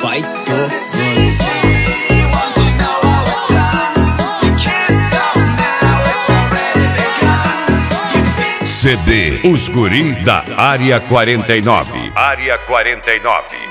vai CD Os Guri da Área 49. Área 49.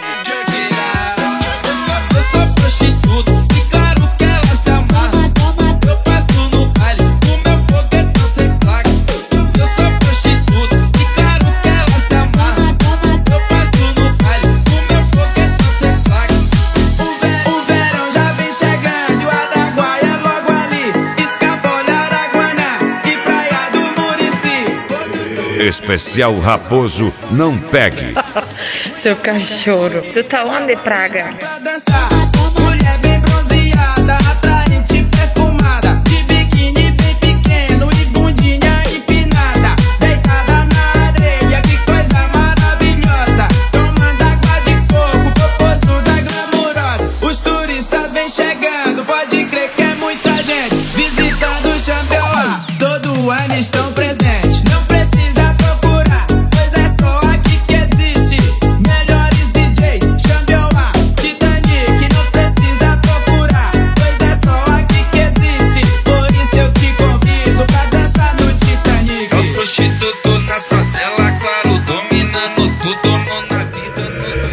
Eu sou prostituto e claro que ela se amarra. Eu passo no baile, o meu foguetão sem placa. Eu sou prostituto e claro que ela se amarra. Eu passo no baile, o meu foguetão sem placa. O verão já vem chegando e o Araguaia é logo ali. Escapole, Araguaná e Praia do Murici. Especial Raposo Não Pegue. Seu cachorro. Tu tá onde, praga? Pra dançar, mulher bem bronzeada, atraente, perfumada, de biquíni bem pequeno e bundinha empinada, deitada na areia, que coisa maravilhosa, tomando água de coco, popozuda glamurosa. Os turistas vêm chegando, pode crer que é muita gente, visitando o Xambioá, todo ano estão presentes. Não precisa procurar, pois é só aqui que existe. Melhores DJ, Xambioá, Titanic. Não precisa procurar, pois é só aqui que existe. Por isso eu te convido pra dançar no Titanic. É os prostitutos na tela, claro, dominando tudo na pista.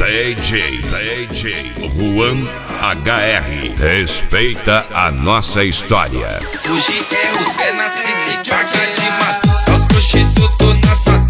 DJ Juan HR. Respeita a nossa história. Hoje é os nas piscinas, paga de matar. É os prostitutos na